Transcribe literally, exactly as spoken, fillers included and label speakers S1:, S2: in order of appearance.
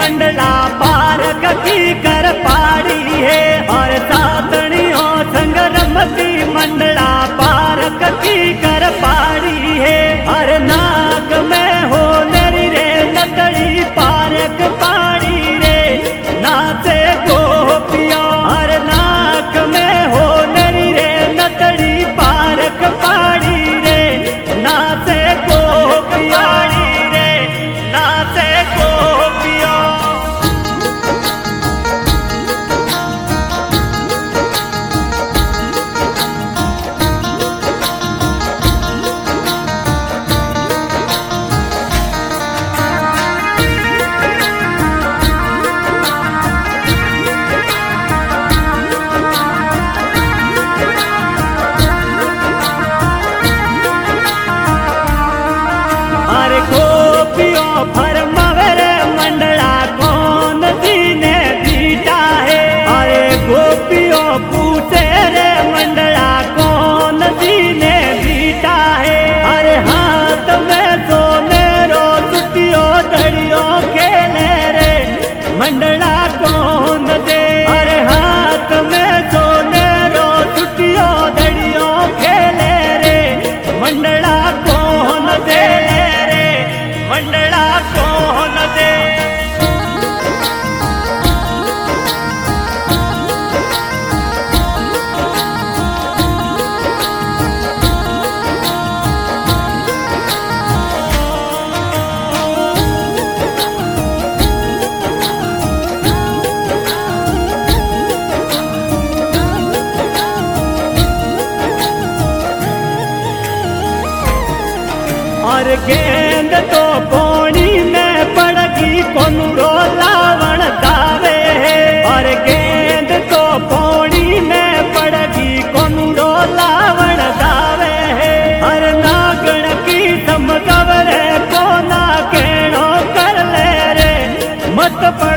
S1: मंडला पार ककी कर पाड़ी है और सातणियों संग रमती मंडला पार ककी कर पाड़ी है हर नाग में हो नरी रे नतड़ी पारक पाड़ी रे नाचे गोपियों हर नाग में हो नरी रे नतड़ी पारक पाड़ी रे नाचे गोपियों रे नाचे गोपियों। अरे गोपियों फरमावर मंडला कौन दीने बीटा है अरे गोपियों पूछे रे मंडला कौन दीने बीटा है अरे हाथ में सोने रो चुटियो दड़ियों खेले रे मंडला कौन दे अरे हाथ में सोने रो चुटियो दड़ियों खेले रे मंडला कौन दे मंडला कौन दे। और गेंद तो पोनी में पड़गी कोनुरो लावण दावे है और गेंद तो पोनी में पड़गी कोनुरो लावण दावे है हर नागण की समगवरे को ना केणो कर ले रे मत